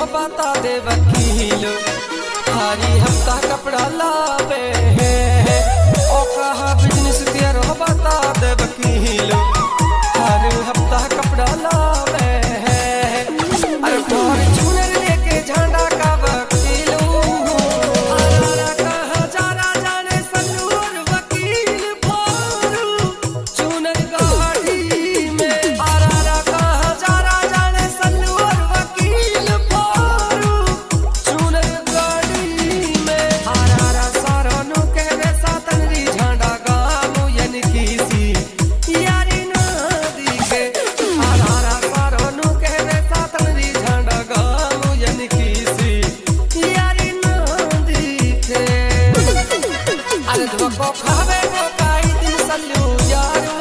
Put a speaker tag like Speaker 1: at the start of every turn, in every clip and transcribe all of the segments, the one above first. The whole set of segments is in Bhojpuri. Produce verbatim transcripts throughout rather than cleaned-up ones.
Speaker 1: बता दे वकील हरी हफ्ता कपड़ा लावे ओ कहा बिजनेस तेरो बता दे वकील हर हफ्ता कपड़ा लावे अरे फॉर्च्यूनर लेके झंडा का वकील अरे कहा जरा जाने सल्लूर वकील फॉर्च्यूनर गाड़ी में अरे कहा जरा जाने सल्लूर वकील फॉर्च्यूनर गाड़ी में अरे सारा नु कहवे सातनरी झंडा गामू यन कीसी यारी ना दिखे अरे सारा नु कहवे सातनरी झंडा गामू यन कीसी यारी ना दिखे अरे धोखो खावे वो काई दिन सल्लू यारू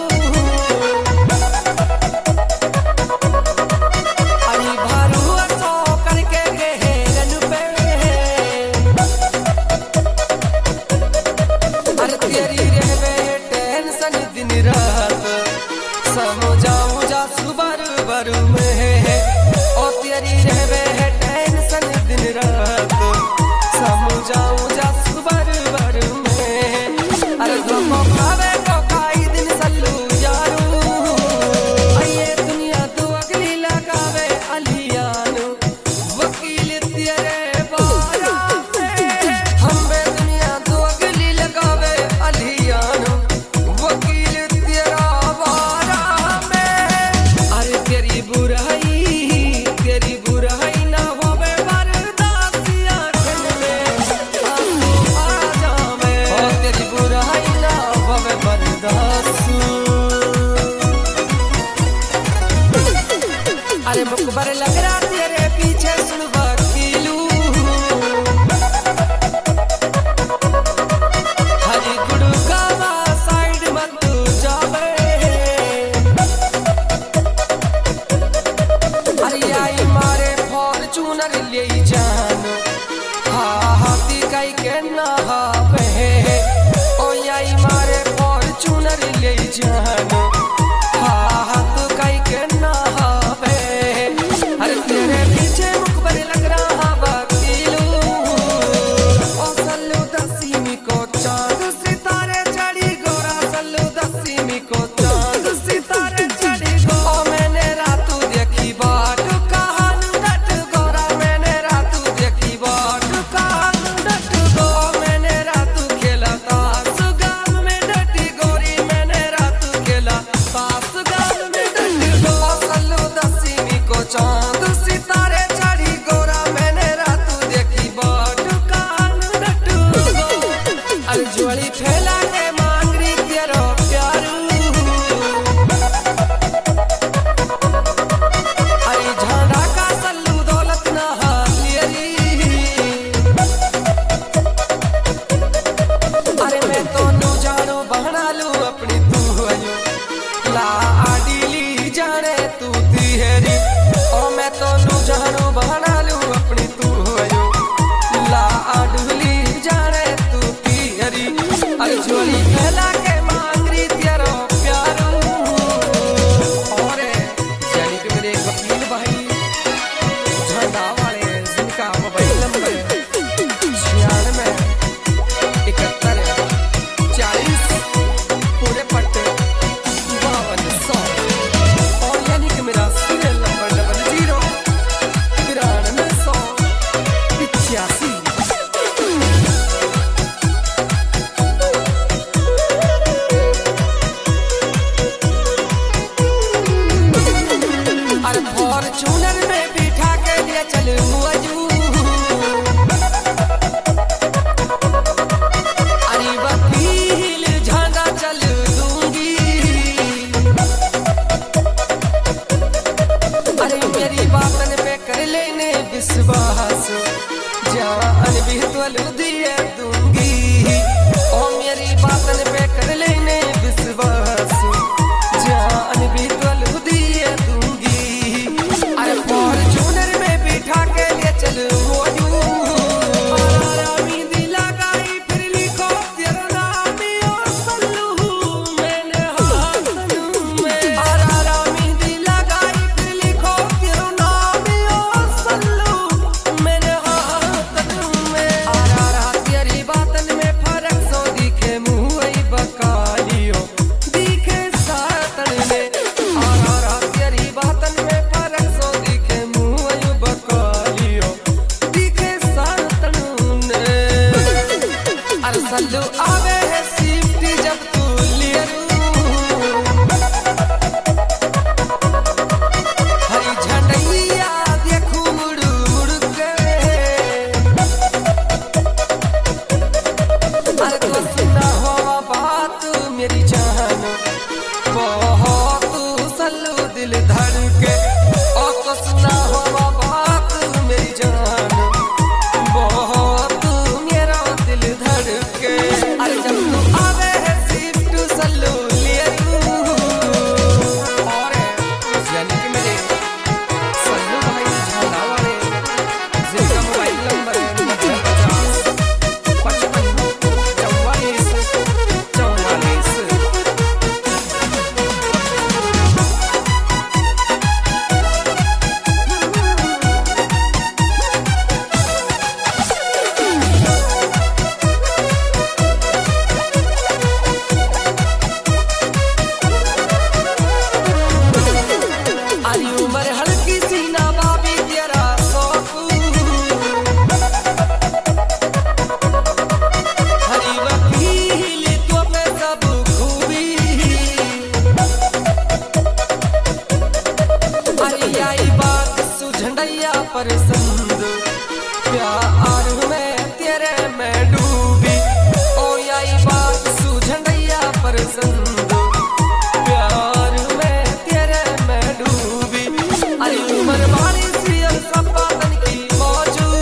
Speaker 1: अरे भारू सो करके गहरन पे अरे तेरी रहवे टेंशन दिन रात समझाऊं जा सुबर बरू में ओ तेरी रहवे टेंशन दिन रात समझाऊं जा सुबर बरू में अरे धोखो खावे तो काई दिन सल्लू यारू ये दुनिया तो अगली लगावे अलियानु वकील तेरे बारा में हम बे दुनिया तो अगली लगावे अलियानु वकील तेरा बारा में अरे तेरी बुराई तेरी बुराई ना होवे बर्दाश्त आँखन में आंसू आ जावे ओ तेरी बुराई ना होवे बर्दाश्त अरे मुकबर लग रहा तेरे पीछे सुन वकीलू हरी गुड़गावा साइड मत जावे अरे आई मारे फॉर्च्यूनर ले जान हा हाथी कई के ना हावे ओ आई मारे फॉर्च्यूनर ले जान हा हाथ कई के ना हावे अरे तेरे पीछे मुकबर लग रहा वकीलू ओ सल्लू दसीमी को चांद सितारे चढ़ी गोरा सल्लू दसीमी को चांद सितारे चढ़ी गो ओ मैंने रातू देखी बाट कहानू डट गोरा मैंने रातू देखी बाट कहानू डट गो मैंने रातू खेला ताश गाम में डटी गोरी मैंने रातू खेला ताश गाम में डटी गो सल्लू दसीमी को चांद सितारे चढ़ी गोरा मैंने रातू देखी बाट कहानू डट गो अरे ज्वाली फैला के मांगरी तेरो प्यारू अरे झंडा का सल्लू दौलत ना हालियरी अरे मैं तो नु जानो बहना लू अपनी तू आयो ला आडीली जाने तू तिहरी ओ मैं तो नु जानो बहना लू अपनी तू आयो ला आडूली जाने तू तिहरी अरे झोली फैला के मांगरी तेरो प्यारू और यानी कि मेरे एक वकील भाई झंडा वाले जिनका मोबाइल नंबर छियानवे इकहत्तर चालीस पूरे पट्टे बावन सौ और यानी कि मेरा सीरियल नंबर डबल जीरो तिरानवे सौ पिचासी अरे फॉर्च्यूनर में बिठा के लिए चल मुआजू अरे वकील झंडा चल दूंगी अरे मेरी बातन पे कर लेने विश्वास जान भी तो दिए दूंगी ओ मेरी बातन पे कर लेने विश्वास जान भी तो दिए दूंगी अरे फॉर्च्यूनर में बिठा के लिए चल मोजू लगाई फिर लिखो तेरा नाम ओ सल्लू मैंने हाथ में आरामी दी लगाई फिर लिखो तेरा नाम ओ सल्लू सल्लू आवे है शिफ्ट जब तू लियरू हरी झंडैया देखू मुड़ मुड़ के अरे तो सुना हो बात मेरी जान बहुत सल्लू दिल धड़ के और तो सुना हो बात मेरी जान बहुत मेरा दिल धड़ के अरे जब तू आवे है शिफ्ट सल्लू लिए तू और यानी कि मेरे सल्लू भाई झाला वाले जिनका मोबाइल नंबर है पचास पचपन चौवालीस चौवालीस अरे उम्र हल्की सी ना बाबी तेरा सोकू हरी वकील तो पे सब खूबी अरे आई बात सुझंडैया पर संद प्यार में तेरे में डूबी ओ आई बात सुझंडैया पर संद प्यार में तेरे में डूबी अरे उम्र बारी सी सब बातन की मौजूद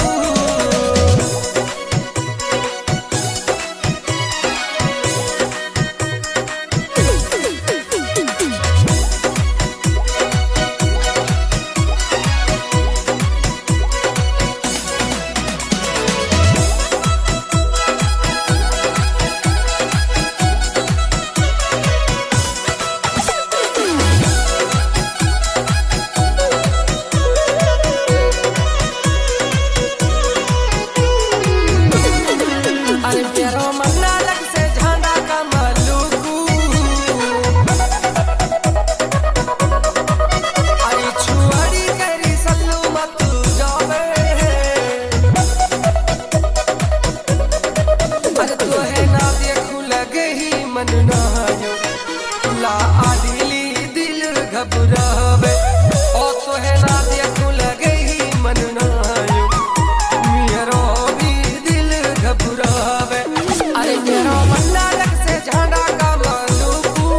Speaker 1: अरे प्यारो मन्ना लग से झांडा का मलुकू अरे छुआड़ी करी सल्लू मत जावे अरे तो है ना देखू लगे ही मन नायो ला आदिली दिल घबरावे ओ तो है ना देखू लगे ही मन नायो मेरा भी दिल घबरावे अरे मेरा मन्ना लग से झांडा का मलुकू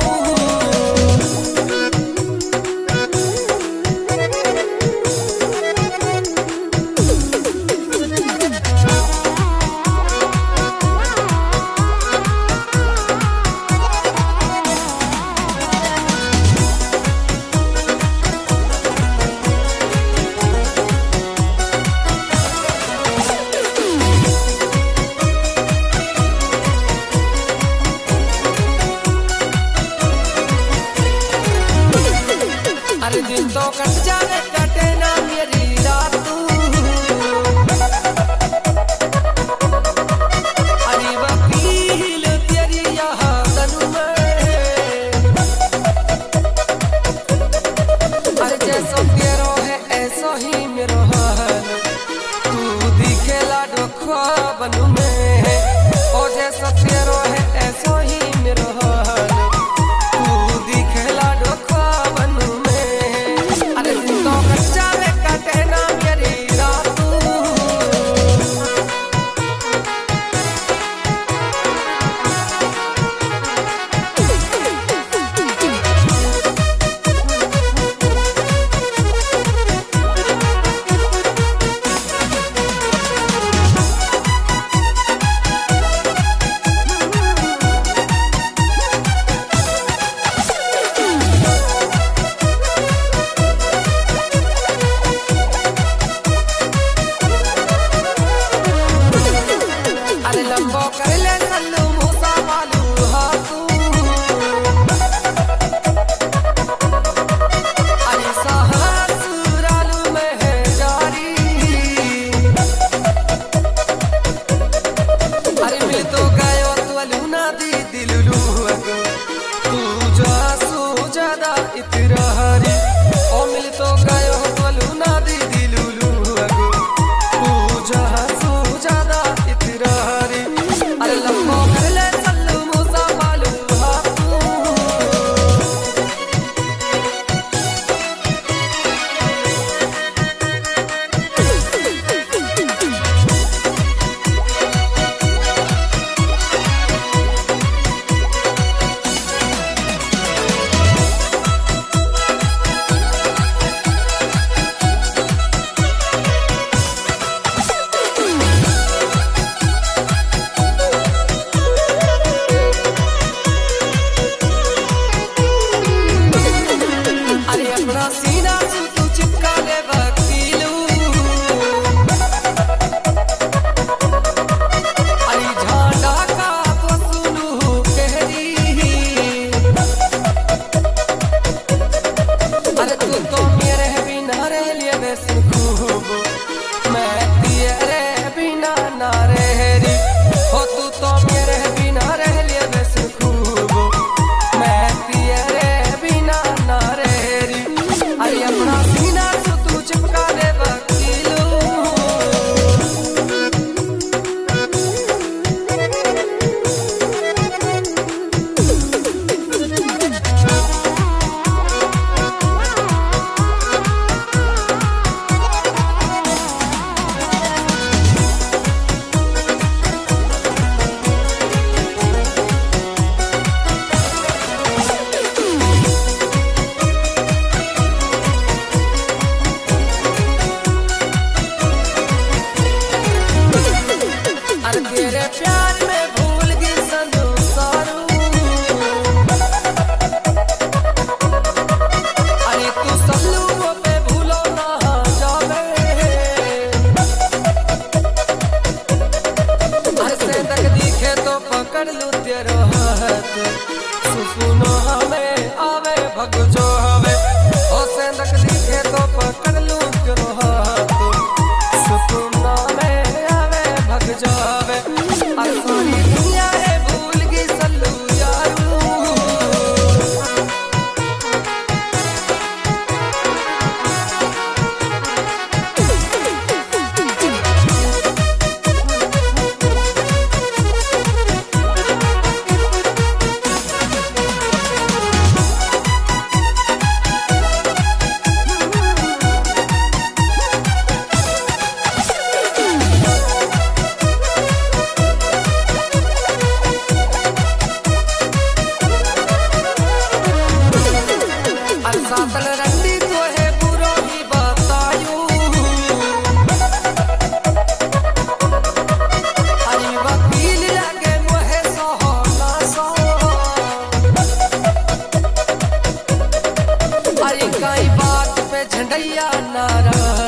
Speaker 1: अरे दिन तो कट जाने कटे ना मेरी रातू अरे वकील तेरी यहाँ तनु में अरे जैसा तेरो है ऐसा ही मेरा हाल तू दिखेला डोखा बनू में है और जैसा तेरो है ऐसा ही मेरा हाल तू दिखेला डोखा बनू में अरे दिन तो कट जावे कटे प्यार में भूल गई संसारू अरे तू सब लोगों पे भूलो ना जावे ऐसे तक दिखे तो पकड़ लू तेरो हाथ सुकून हमें आवे भग जो हवे ऐसे तक दिखे तो पकड़ लू तेरो हाथ सुकून हमें आवे भग जो हवे असली दुनिया है भूल गई सल्लू यारू सातल रंडी तो है बुरो ही बतायू अरे वकील लगे मोहे सोहना सो अरे कई बात पे झंडैया नारा